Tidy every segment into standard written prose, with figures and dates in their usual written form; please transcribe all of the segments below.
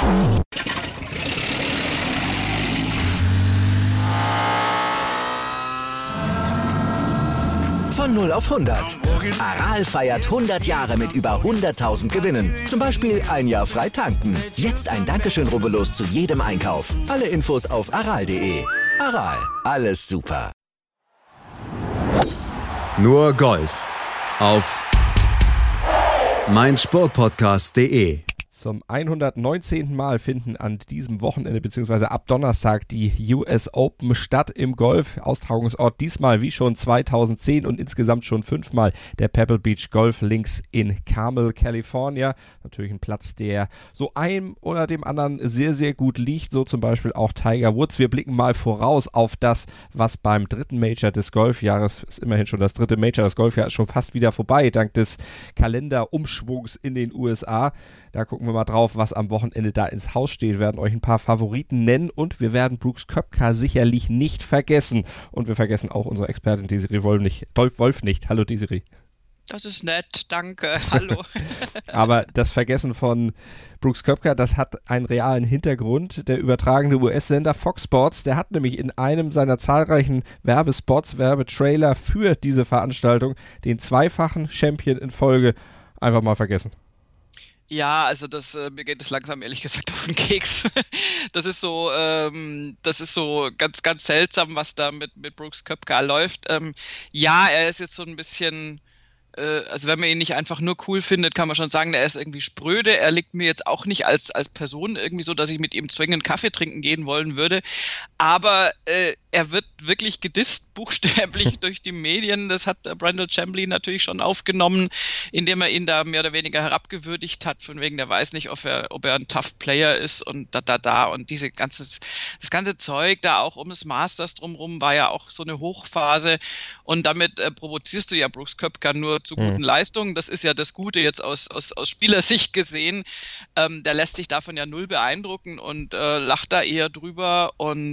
Von 0 auf 100. Aral feiert 100 Jahre mit über 100.000 Gewinnen. Zum Beispiel ein Jahr frei tanken. Jetzt ein Dankeschön, rubbellos zu jedem Einkauf. Alle Infos auf aral.de. Aral, alles super. Nur Golf auf meinsportpodcast.de. Zum 119. Mal finden an diesem Wochenende bzw. ab Donnerstag die US Open statt im Golf. Austragungsort diesmal wie schon 2010 und insgesamt schon 5-mal der Pebble Beach Golf Links in Carmel, California. Natürlich ein Platz, der so einem oder dem anderen sehr, sehr gut liegt. So zum Beispiel auch Tiger Woods. Wir blicken mal voraus auf das, was beim dritten Major des Golfjahres, ist immerhin schon das dritte Major, das Golfjahr ist schon fast wieder vorbei, dank des Kalenderumschwungs in den USA. Da gucken wir mal drauf, was am Wochenende da ins Haus steht. Wir werden euch ein paar Favoriten nennen und wir werden Brooks Koepka sicherlich nicht vergessen. Und wir vergessen auch unsere Expertin Desiree Wolf nicht. Hallo Desiree. Das ist nett, danke, hallo. Aber das Vergessen von Brooks Koepka, das hat einen realen Hintergrund. Der übertragende US-Sender Fox Sports, der hat nämlich in einem seiner zahlreichen Werbespots, Werbetrailer für diese Veranstaltung den zweifachen Champion in Folge einfach mal vergessen. Ja, also mir geht es langsam ehrlich gesagt auf den Keks. Das ist so ganz, ganz seltsam, was da mit Brooks Koepka läuft. Ja, er ist jetzt so ein bisschen, also wenn man ihn nicht einfach nur cool findet, kann man schon sagen, er ist irgendwie spröde. Er liegt mir jetzt auch nicht als Person irgendwie so, dass ich mit ihm zwingend Kaffee trinken gehen wollen würde. Aber er wird wirklich gedisst, buchstäblich durch die Medien. Das hat Brandel Chambly natürlich schon aufgenommen, indem er ihn da mehr oder weniger herabgewürdigt hat, von wegen, der weiß nicht, ob er ein Tough Player ist und und das ganze Zeug da auch um das Masters drumherum war ja auch so eine Hochphase und damit provozierst du ja Brooks Koepka nur zu guten Leistungen. Das ist ja das Gute jetzt aus Spielersicht gesehen. Der lässt sich davon ja null beeindrucken und lacht da eher drüber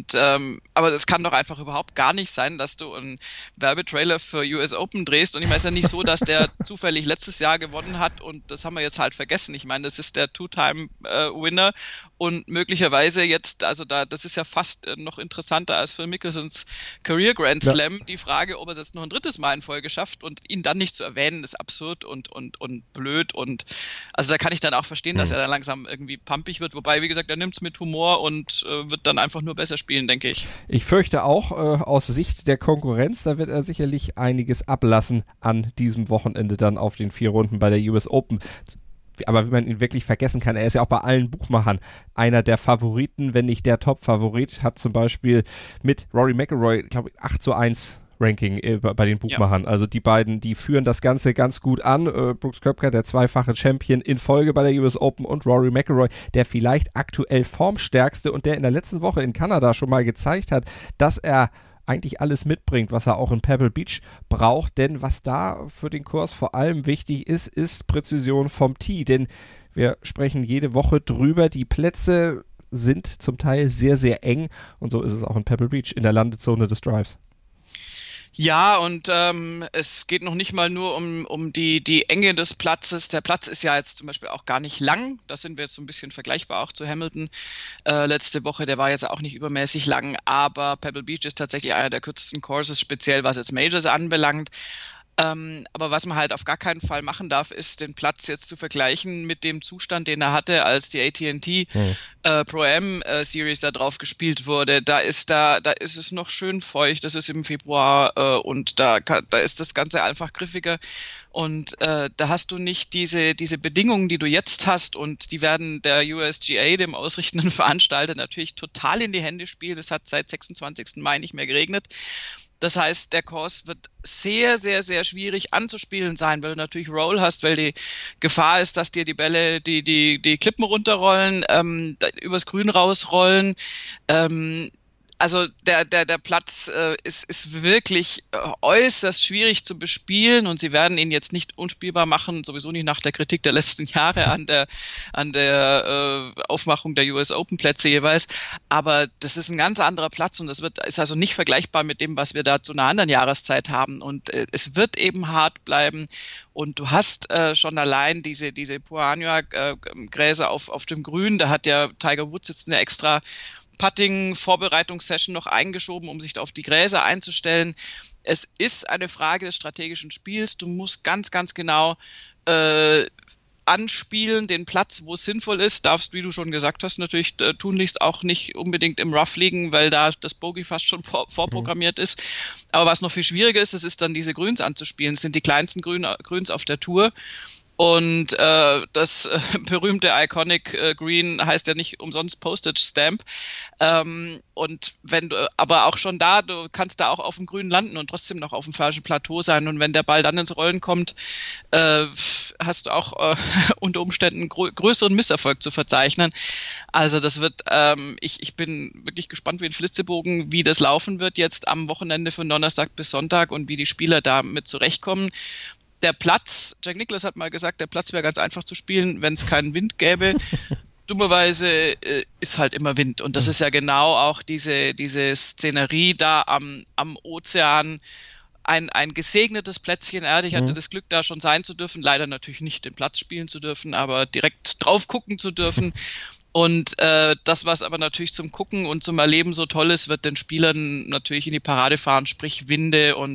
aber das kann doch einfach überhaupt gar nicht sein, dass du einen Werbetrailer für US Open drehst und ich meine, es ist ja nicht so, dass der zufällig letztes Jahr gewonnen hat und das haben wir jetzt halt vergessen. Ich meine, das ist der Two-Time-Winner und möglicherweise jetzt, also das ist ja fast noch interessanter als Phil Mickelsons Career Grand Slam. Ja. Die Frage, ob er es jetzt noch ein drittes Mal in Folge schafft und ihn dann nicht zu erwähnen, ist absurd und blöd und also da kann ich dann auch verstehen, dass er dann langsam irgendwie pumpig wird, wobei, wie gesagt, er nimmt es mit Humor und wird dann einfach nur besser spielen, denke ich. Ich fürchte auch, aus Sicht der Konkurrenz, da wird er sicherlich einiges ablassen an diesem Wochenende dann auf den 4 Runden bei der US Open. Aber wie man ihn wirklich vergessen kann, er ist ja auch bei allen Buchmachern einer der Favoriten, wenn nicht der Top-Favorit, hat zum Beispiel mit Rory McIlroy, glaube ich, 8:1 Ranking bei den Buchmachern. Ja. Also die beiden, die führen das Ganze ganz gut an. Brooks Koepka, der zweifache Champion in Folge bei der US Open und Rory McIlroy, der vielleicht aktuell formstärkste und der in der letzten Woche in Kanada schon mal gezeigt hat, dass er eigentlich alles mitbringt, was er auch in Pebble Beach braucht, denn was da für den Kurs vor allem wichtig ist, ist Präzision vom Tee, denn wir sprechen jede Woche drüber, die Plätze sind zum Teil sehr, sehr eng und so ist es auch in Pebble Beach in der Landezone des Drives. Ja, und es geht noch nicht mal nur um die Enge des Platzes. Der Platz ist ja jetzt zum Beispiel auch gar nicht lang. Da sind wir jetzt so ein bisschen vergleichbar auch zu Hamilton letzte Woche. Der war jetzt auch nicht übermäßig lang, aber Pebble Beach ist tatsächlich einer der kürzesten Courses, speziell was jetzt Majors anbelangt. Aber was man halt auf gar keinen Fall machen darf, ist den Platz jetzt zu vergleichen mit dem Zustand, den er hatte, als die AT&T Pro-Am Series da drauf gespielt wurde. Da ist es noch schön feucht, das ist im Februar und da ist das Ganze einfach griffiger. Und da hast du nicht diese Bedingungen, die du jetzt hast und die werden der USGA, dem ausrichtenden Veranstalter, natürlich total in die Hände spielen. Es hat seit 26. Mai nicht mehr geregnet. Das heißt, der Kurs wird sehr, sehr, sehr schwierig anzuspielen sein, weil du natürlich Roll hast, weil die Gefahr ist, dass dir die Bälle die Klippen runterrollen, übers Grün rausrollen. also der Platz ist wirklich äußerst schwierig zu bespielen und sie werden ihn jetzt nicht unspielbar machen, sowieso nicht nach der Kritik der letzten Jahre an der Aufmachung der US Open Plätze jeweils, aber das ist ein ganz anderer Platz und ist also nicht vergleichbar mit dem, was wir da zu einer anderen Jahreszeit haben und es wird eben hart bleiben und du hast schon allein diese Puanua-Gräser auf dem Grün, da hat ja Tiger Woods jetzt eine extra Putting-Vorbereitungssession noch eingeschoben, um sich auf die Gräser einzustellen. Es ist eine Frage des strategischen Spiels. Du musst ganz, ganz genau anspielen, den Platz, wo es sinnvoll ist. Darfst, wie du schon gesagt hast, natürlich tunlichst auch nicht unbedingt im Rough liegen, weil da das Bogey fast schon vorprogrammiert ist. Aber was noch viel schwieriger ist, es ist dann diese Grüns anzuspielen. Es sind die kleinsten Grüns auf der Tour. Und das berühmte Iconic Green heißt ja nicht umsonst Postage Stamp. Und wenn du, aber auch schon da, du kannst da auch auf dem Grün landen und trotzdem noch auf dem falschen Plateau sein. Und wenn der Ball dann ins Rollen kommt, hast du auch unter Umständen größeren Misserfolg zu verzeichnen. Also das wird, ich bin wirklich gespannt wie ein Flitzebogen, wie das laufen wird jetzt am Wochenende von Donnerstag bis Sonntag und wie die Spieler damit zurechtkommen. Der Platz, Jack Nicklaus hat mal gesagt, der Platz wäre ganz einfach zu spielen, wenn es keinen Wind gäbe. Dummerweise ist halt immer Wind. Und das ist ja genau auch diese Szenerie da am Ozean. Ein gesegnetes Plätzchen Erde. Ich hatte das Glück, da schon sein zu dürfen. Leider natürlich nicht den Platz spielen zu dürfen, aber direkt drauf gucken zu dürfen. Und das, was aber natürlich zum Gucken und zum Erleben so toll ist, wird den Spielern natürlich in die Parade fahren, sprich Winde und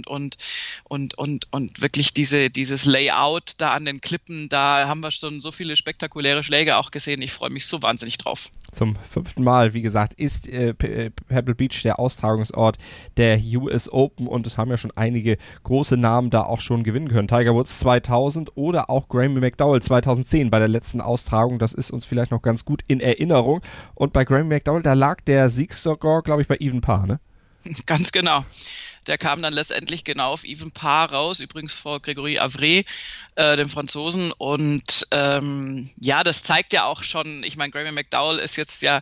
wirklich dieses Layout da an den Klippen, da haben wir schon so viele spektakuläre Schläge auch gesehen. Ich freue mich so wahnsinnig drauf. Zum 5. Mal, wie gesagt, ist Pebble Beach der Austragungsort der US Open und es haben ja schon einige große Namen da auch schon gewinnen können. Tiger Woods 2000 oder auch Graeme McDowell 2010 bei der letzten Austragung. Das ist uns vielleicht noch ganz gut in Erinnerung. Und bei Graeme McDowell, da lag der Siegscore, glaube ich, bei Even Par, ne? Ganz genau. Der kam dann letztendlich genau auf Even Par raus, übrigens vor Grégory Avray, dem Franzosen. Und das zeigt ja auch schon, ich meine, Graeme McDowell ist jetzt ja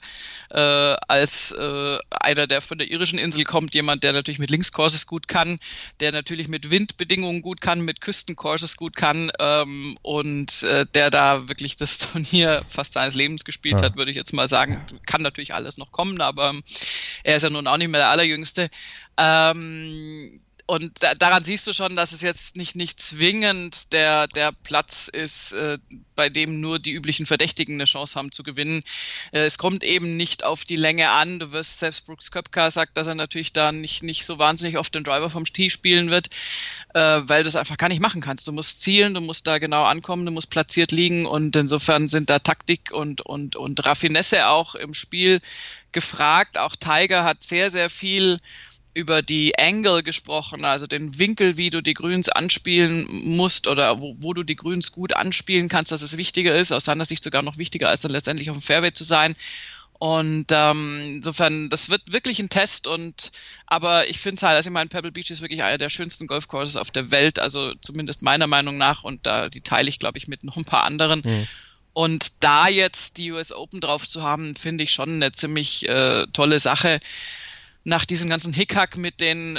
als einer, der von der irischen Insel kommt, jemand, der natürlich mit Linkscourses gut kann, der natürlich mit Windbedingungen gut kann, mit Küstencourses gut kann und der da wirklich das Turnier fast seines Lebens gespielt hat, würde ich jetzt mal sagen. Kann natürlich alles noch kommen, aber er ist ja nun auch nicht mehr der Allerjüngste. Und daran siehst du schon, dass es jetzt nicht zwingend der Platz ist, bei dem nur die üblichen Verdächtigen eine Chance haben zu gewinnen. Es kommt eben nicht auf die Länge an. Du wirst, selbst Brooks Koepka sagt, dass er natürlich da nicht so wahnsinnig oft den Driver vom Tee spielen wird, weil du es einfach gar nicht machen kannst. Du musst zielen, du musst da genau ankommen, du musst platziert liegen und insofern sind da Taktik und Raffinesse auch im Spiel gefragt. Auch Tiger hat sehr, sehr viel über die Angle gesprochen, also den Winkel, wie du die Grüns anspielen musst oder wo du die Grüns gut anspielen kannst, dass es wichtiger ist, aus seiner Sicht sogar noch wichtiger, als dann letztendlich auf dem Fairway zu sein. Und insofern, das wird wirklich ein Test aber ich finde es halt, also ich meine, Pebble Beach ist wirklich einer der schönsten Golfcourses auf der Welt, also zumindest meiner Meinung nach und die teile ich, glaube ich, mit noch ein paar anderen. Und da jetzt die US Open drauf zu haben, finde ich schon eine ziemlich tolle Sache. Nach diesem ganzen Hickhack mit den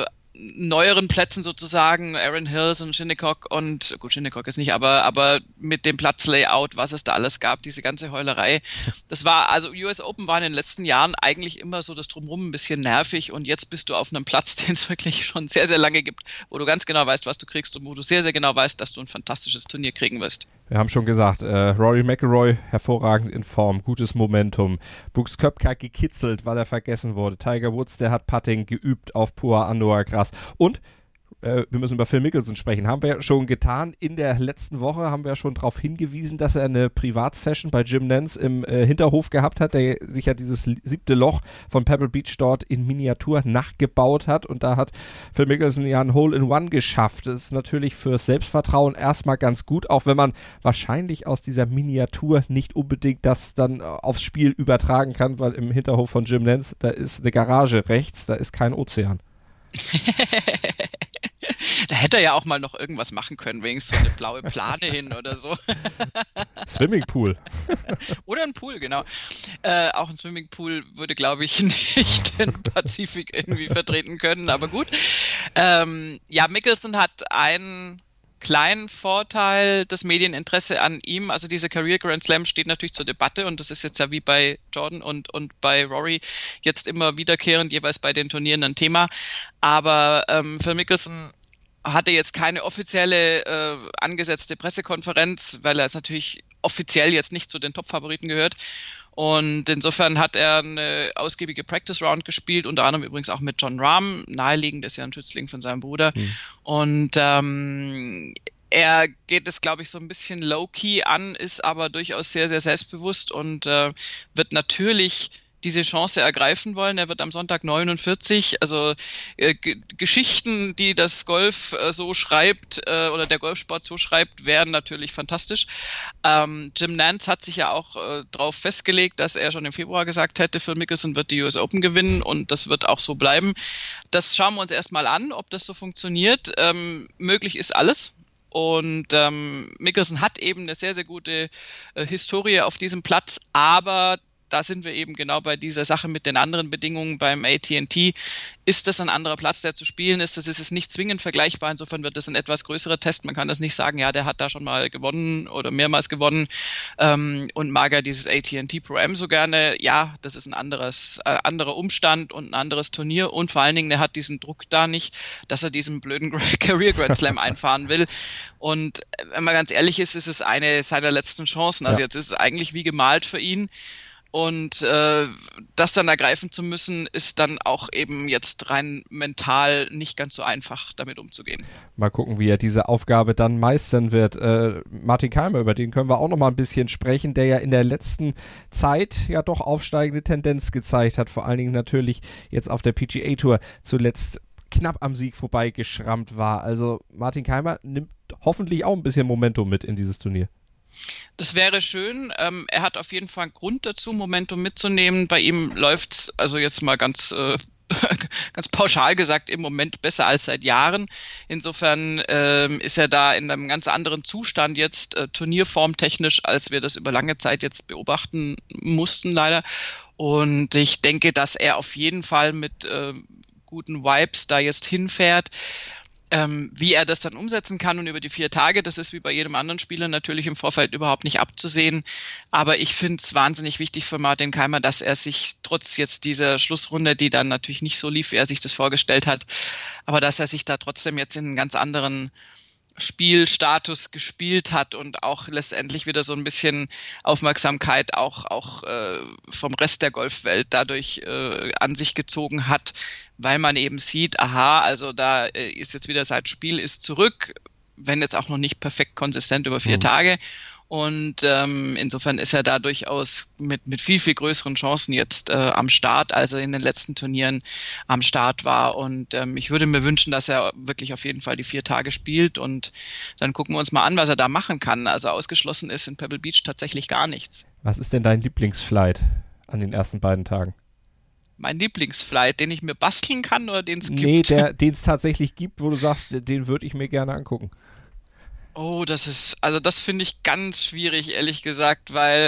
neueren Plätzen sozusagen, Erin Hills und Shinnecock und, gut, Shinnecock ist nicht, aber mit dem Platzlayout, was es da alles gab, diese ganze Heulerei. Das war, also US Open waren in den letzten Jahren eigentlich immer so das Drumherum ein bisschen nervig und jetzt bist du auf einem Platz, den es wirklich schon sehr, sehr lange gibt, wo du ganz genau weißt, was du kriegst und wo du sehr, sehr genau weißt, dass du ein fantastisches Turnier kriegen wirst. Wir haben schon gesagt, Rory McIlroy hervorragend in Form, gutes Momentum. Brooks Koepka gekitzelt, weil er vergessen wurde. Tiger Woods, der hat Putting geübt auf Puah-Anoa-Gras. Und wir müssen über Phil Mickelson sprechen. Haben wir schon getan. In der letzten Woche haben wir schon darauf hingewiesen, dass er eine Privatsession bei Jim Nance im Hinterhof gehabt hat, der sich ja dieses 7. Loch von Pebble Beach dort in Miniatur nachgebaut hat. Und da hat Phil Mickelson ja ein Hole-in-One geschafft. Das ist natürlich fürs Selbstvertrauen erstmal ganz gut, auch wenn man wahrscheinlich aus dieser Miniatur nicht unbedingt das dann aufs Spiel übertragen kann, weil im Hinterhof von Jim Nance, da ist eine Garage rechts, da ist kein Ozean. Da hätte er ja auch mal noch irgendwas machen können, wenigstens so eine blaue Plane hin oder so. Swimmingpool. Oder ein Pool, genau. Auch ein Swimmingpool würde, glaube ich, nicht den Pazifik irgendwie vertreten können, aber gut. Ja, Mickelson hat einen kleinen Vorteil, das Medieninteresse an ihm, also diese Career Grand Slam steht natürlich zur Debatte und das ist jetzt ja wie bei Jordan und bei Rory jetzt immer wiederkehrend jeweils bei den Turnieren ein Thema, aber Phil Mickelson hatte jetzt keine offizielle angesetzte Pressekonferenz, weil er es natürlich offiziell jetzt nicht zu den Top-Favoriten gehört. Und insofern hat er eine ausgiebige Practice Round gespielt, unter anderem übrigens auch mit Jon Rahm, naheliegend, ist ja ein Schützling von seinem Bruder. Und er geht es, glaube ich, so ein bisschen low-key an, ist aber durchaus sehr, sehr selbstbewusst und wird natürlich diese Chance ergreifen wollen. Er wird am Sonntag 49, also Geschichten, die das Golf so schreibt oder der Golfsport so schreibt, wären natürlich fantastisch. Jim Nantz hat sich ja auch darauf festgelegt, dass er schon im Februar gesagt hätte, Phil Mickelson wird die US Open gewinnen und das wird auch so bleiben. Das schauen wir uns erstmal an, ob das so funktioniert. Möglich ist alles. Und Mickelson hat eben eine sehr, sehr gute Historie auf diesem Platz, aber da sind wir eben genau bei dieser Sache mit den anderen Bedingungen beim AT&T. Ist das ein anderer Platz, der zu spielen ist? Das ist es nicht zwingend vergleichbar. Insofern wird das ein etwas größerer Test. Man kann das nicht sagen, ja, der hat da schon mal gewonnen oder mehrmals gewonnen und mag er dieses AT&T Pro-Am so gerne. Ja, das ist ein anderer Umstand und ein anderes Turnier und vor allen Dingen, er hat diesen Druck da nicht, dass er diesen blöden Career Grand Slam einfahren will. Und wenn man ganz ehrlich ist, ist es eine seiner letzten Chancen. Also jetzt ist es eigentlich wie gemalt für ihn. Und das dann ergreifen zu müssen, ist dann auch eben jetzt rein mental nicht ganz so einfach, damit umzugehen. Mal gucken, wie er diese Aufgabe dann meistern wird. Martin Kaymer, über den können wir auch noch mal ein bisschen sprechen, der ja in der letzten Zeit ja doch aufsteigende Tendenz gezeigt hat. Vor allen Dingen natürlich jetzt auf der PGA Tour zuletzt knapp am Sieg vorbeigeschrammt war. Also Martin Kaymer nimmt hoffentlich auch ein bisschen Momentum mit in dieses Turnier. Das wäre schön. Er hat auf jeden Fall einen Grund dazu, Momentum mitzunehmen. Bei ihm läuft's, also jetzt mal ganz pauschal gesagt, im Moment besser als seit Jahren. Insofern ist er da in einem ganz anderen Zustand jetzt, turnierformtechnisch, als wir das über lange Zeit jetzt beobachten mussten, leider. Und ich denke, dass er auf jeden Fall mit guten Vibes da jetzt hinfährt. Wie er das dann umsetzen kann und über die 4 Tage, das ist wie bei jedem anderen Spieler natürlich im Vorfeld überhaupt nicht abzusehen. Aber ich finde es wahnsinnig wichtig für Martin Kaymer, dass er sich trotz jetzt dieser Schlussrunde, die dann natürlich nicht so lief, wie er sich das vorgestellt hat, aber dass er sich da trotzdem jetzt in einen ganz anderen Spielstatus gespielt hat und auch letztendlich wieder so ein bisschen Aufmerksamkeit auch vom Rest der Golfwelt dadurch an sich gezogen hat, weil man eben sieht, aha, also da ist jetzt wieder sein Spiel ist zurück, wenn jetzt auch noch nicht perfekt konsistent über 4 Tage. Und insofern ist er da durchaus mit viel, viel größeren Chancen jetzt am Start, als er in den letzten Turnieren am Start war. Und ich würde mir wünschen, dass er wirklich auf jeden Fall die 4 Tage spielt. Und dann gucken wir uns mal an, was er da machen kann. Also ausgeschlossen ist in Pebble Beach tatsächlich gar nichts. Was ist denn dein Lieblingsflight an den ersten beiden Tagen? Mein Lieblingsflight, den ich mir basteln kann oder den es gibt? Nee, den es tatsächlich gibt, wo du sagst, den würde ich mir gerne angucken. Oh, das finde ich ganz schwierig, ehrlich gesagt, weil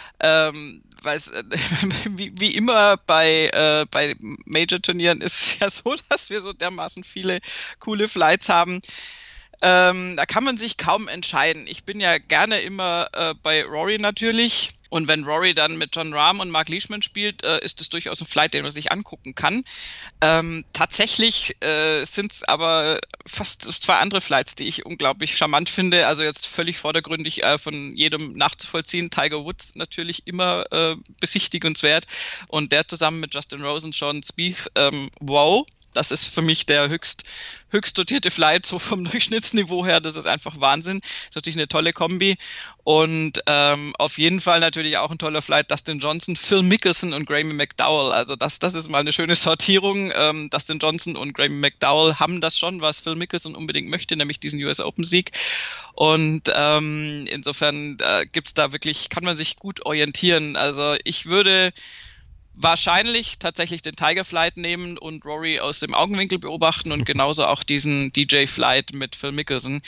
wie immer bei Major-Turnieren ist es ja so, dass wir so dermaßen viele coole Flights haben. Da kann man sich kaum entscheiden. Ich bin ja gerne immer bei Rory natürlich. Und wenn Rory dann mit Jon Rahm und Mark Leishman spielt, ist es durchaus ein Flight, den man sich angucken kann. Tatsächlich sind es aber fast 2 andere Flights, die ich unglaublich charmant finde. Also jetzt völlig vordergründig von jedem nachzuvollziehen. Tiger Woods natürlich immer besichtigenswert. Und der zusammen mit Justin Rose und Jordan Spieth, wow. Das ist für mich der höchst dotierte Flight, so vom Durchschnittsniveau her. Das ist einfach Wahnsinn. Das ist natürlich eine tolle Kombi. Und auf jeden Fall natürlich auch ein toller Flight, Dustin Johnson, Phil Mickelson und Graeme McDowell. Also das ist mal eine schöne Sortierung. Dustin Johnson und Graeme McDowell haben das schon, was Phil Mickelson unbedingt möchte, nämlich diesen US Open Sieg. Und insofern gibt's da wirklich, kann man sich gut orientieren. Also ich würde wahrscheinlich tatsächlich den Tiger Flight nehmen und Rory aus dem Augenwinkel beobachten und genauso auch diesen DJ Flight mit Phil Mickelson.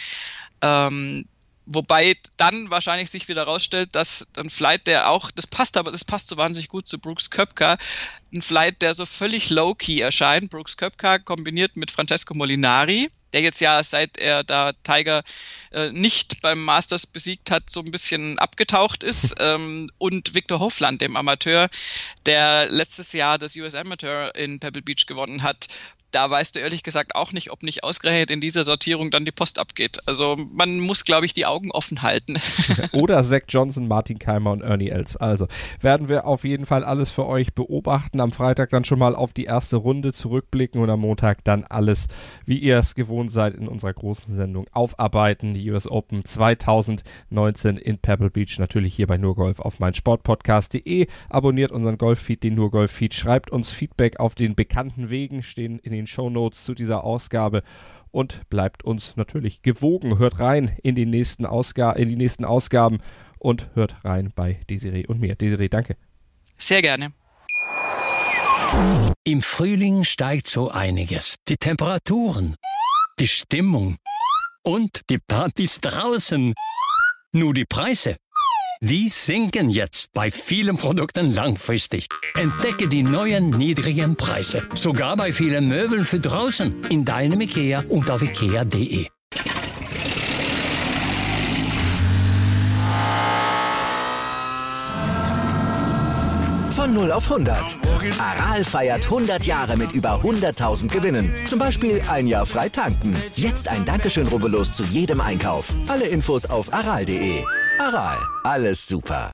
Wobei dann wahrscheinlich sich wieder rausstellt, dass ein Flight, der auch, das passt so wahnsinnig gut zu Brooks Koepka, ein Flight, der so völlig low-key erscheint. Brooks Koepka kombiniert mit Francesco Molinari, der jetzt ja, seit er da Tiger nicht beim Masters besiegt hat, so ein bisschen abgetaucht ist. Und Viktor Hovland, dem Amateur, der letztes Jahr das US Amateur in Pebble Beach gewonnen hat. Da weißt du ehrlich gesagt auch nicht, ob nicht ausgerechnet in dieser Sortierung dann die Post abgeht. Also man muss, glaube ich, die Augen offen halten. Oder Zach Johnson, Martin Keimer und Ernie Els. Also werden wir auf jeden Fall alles für euch beobachten. Am Freitag dann schon mal auf die erste Runde zurückblicken und am Montag dann alles, wie ihr es gewohnt seid, in unserer großen Sendung aufarbeiten. Die US Open 2019 in Pebble Beach, natürlich hier bei NurGolf auf meinsportpodcast.de. Abonniert unseren Golf-Feed, den NurGolf-Feed. Schreibt uns Feedback auf den bekannten Wegen, stehen in den Shownotes zu dieser Ausgabe und bleibt uns natürlich gewogen. Hört rein in die nächsten Ausgaben und hört rein bei Desiree und mir. Desiree, danke. Sehr gerne. Im Frühling steigt so einiges. Die Temperaturen, die Stimmung und die Partys draußen. Nur die Preise, die sinken jetzt bei vielen Produkten langfristig. Entdecke die neuen niedrigen Preise. Sogar bei vielen Möbeln für draußen. In deinem IKEA und auf ikea.de. Von 0 auf 100. Aral feiert 100 Jahre mit über 100.000 Gewinnen. Zum Beispiel ein Jahr frei tanken. Jetzt ein Dankeschön, rubbellos zu jedem Einkauf. Alle Infos auf aral.de. Aral, alles super.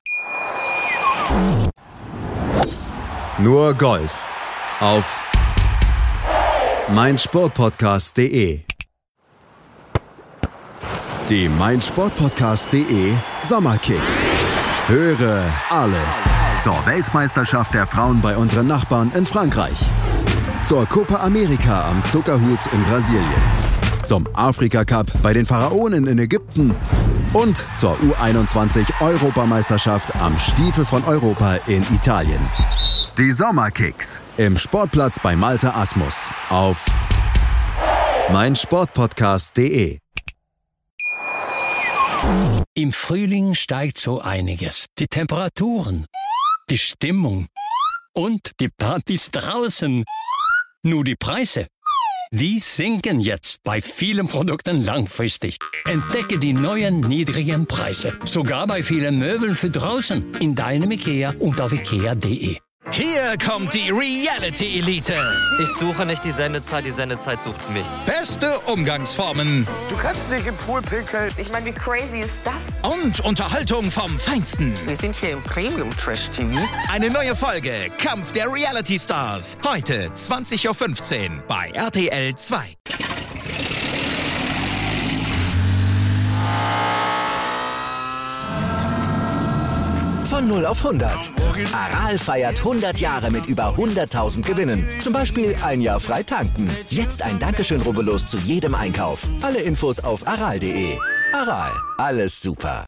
Nur Golf auf meinsportpodcast.de. Die meinsportpodcast.de Sommerkicks. Höre alles zur Weltmeisterschaft der Frauen bei unseren Nachbarn in Frankreich, zur Copa America am Zuckerhut in Brasilien, zum Afrika Cup bei den Pharaonen in Ägypten und zur U21-Europameisterschaft am Stiefel von Europa in Italien. Die Sommerkicks im Sportplatz bei Malte Asmus auf meinsportpodcast.de. Im Frühling steigt so einiges. Die Temperaturen, die Stimmung und die Partys draußen. Nur die Preise, die sinken jetzt bei vielen Produkten langfristig. Entdecke die neuen niedrigen Preise. Sogar bei vielen Möbeln für draußen. In deinem IKEA und auf ikea.de. Hier kommt die Reality-Elite. Ich suche nicht die Sendezeit sucht mich. Beste Umgangsformen. Du kannst nicht im Pool pinkeln. Ich meine, wie crazy ist das? Und Unterhaltung vom Feinsten. Wir sind hier im Premium-Trash-TV. Eine neue Folge Kampf der Reality-Stars. Heute 20.15 Uhr bei RTL 2. Von 0 auf 100. Aral feiert 100 Jahre mit über 100.000 Gewinnen. Zum Beispiel ein Jahr frei tanken. Jetzt ein Dankeschön, rubbellos zu jedem Einkauf. Alle Infos auf aral.de. Aral, alles super.